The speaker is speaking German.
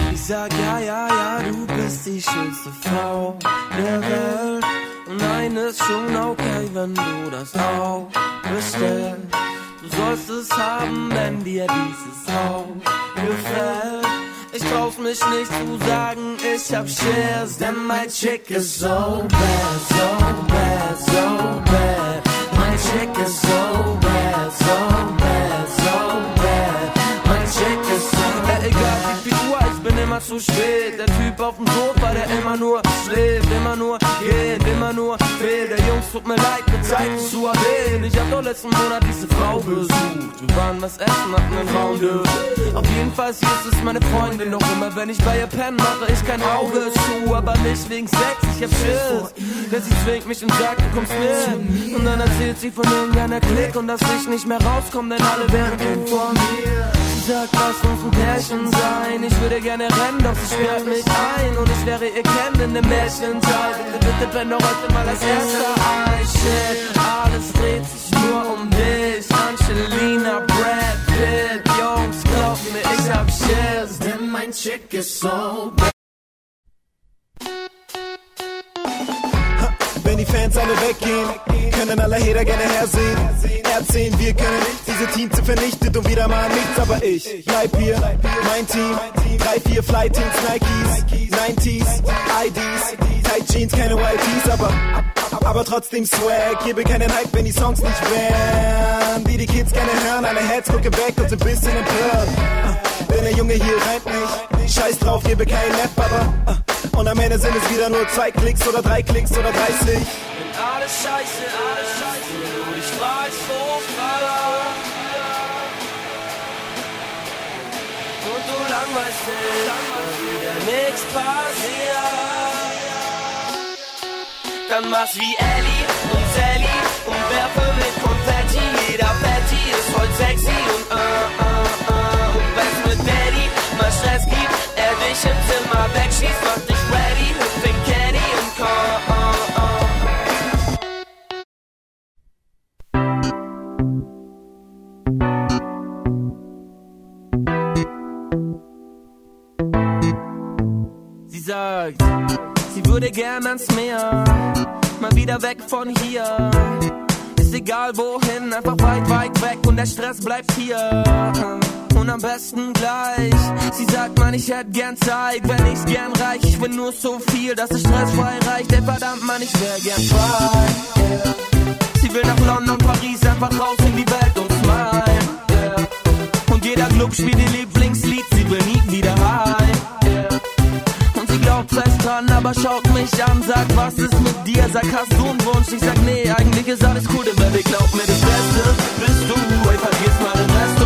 Ich sag ja, du bist die schönste Frau der Welt. Und eines schon okay, wenn du das auch bestellst. Du sollst es haben, wenn dir dieses Haus gefällt. Ich trau's mich nicht zu sagen, ich hab Shares, denn mein Chick ist so bad, so bad, so bad. Mein Chick ist so bad, so bad, so bad. Mein Chick ist so bad. Egal wie viel Uhr, ich bin immer zu spät. Der Typ auf dem Sofa, der immer nur schläft, immer nur geht, immer nur fehlt. Der Jungs, tut mir leid, mit Zeit nicht zu erwähnen. Ich hab doch letzten Monat diese Frau besucht. Wir waren was essen, hatten einen Raum. Auf jeden Fall, hier ist es meine Freundin. Noch immer, wenn ich bei ihr penne, mache ich kein Auge zu. Aber nicht wegen Sex, ich hab Schiss. Denn sie zwingt mich und sagt, du kommst mit. Und dann erzählt sie von irgendeiner Klick und dass ich nicht mehr rauskomme, denn alle wären vor mir. Sie sagt, lass uns ein Pärchen sein. Ich würde gerne rennen, doch sie sperrt mich ein. Und ich wäre ihr Kind in dem Märchenzeit. Bitte blende heute mal das erste ein. Shit, alles dreht sich nur um dich. Angelina, Brad Pitt, Jungs, glaub mir, ich hab Schiss, denn mein Chick ist so bad. Wenn die Fans alle weggehen, können alle Hater gerne hersehen. Erzählen, wir können diese Teams sind vernichtet und wieder mal nichts, aber ich bleib hier, mein Team, 3-4 Fly-Teams, Nikes, 90s, IDs, Tight Jeans, keine YTs, aber trotzdem Swag, gebe keinen Hype, wenn die Songs nicht wären, die Kids gerne hören, alle Heads gucken weg und sind ein bisschen empört, denn der Junge hier reimt nicht, scheiß drauf, gebe keinen Nap, aber und am Ende sind es wieder nur 2 Klicks oder 3 Klicks oder 30. Wenn alles scheiße, du dich fragst, wovon und du langweilst dich, wieder nix passiert, dann mach's wie Ellie und Sally und werfe mit Konfetti. Jeder Patty ist voll sexy und und wenn's mit Daddy mal Stress gibt, er dich im Zimmer wegschießt, mach dich ready, hüpf in Caddy und komm. Sie sagt, sie würde gern ans Meer, mal wieder weg von hier. Ist egal wohin, einfach weit weg und der Stress bleibt hier. Und am besten gleich. Sie sagt, Mann, ich hätte gern Zeit, wenn ich's gern reich. Ich will nur so viel, dass es stressfrei reicht. Ey, verdammt, Mann, ich wär gern frei. Yeah. Sie will nach London, Paris, einfach raus in die Welt und smile. Yeah. Und jeder Club spielt ihr Lieblingslied, sie will nie wieder heim. Yeah. Und sie glaubt fest dran, aber schaut mich an, sagt, was ist mit dir? Sag, hast du einen Wunsch? Ich sag, nee, eigentlich ist alles cool, denn Baby, glaub mir, das Beste bist du. Ey, vergiss mal den Rest.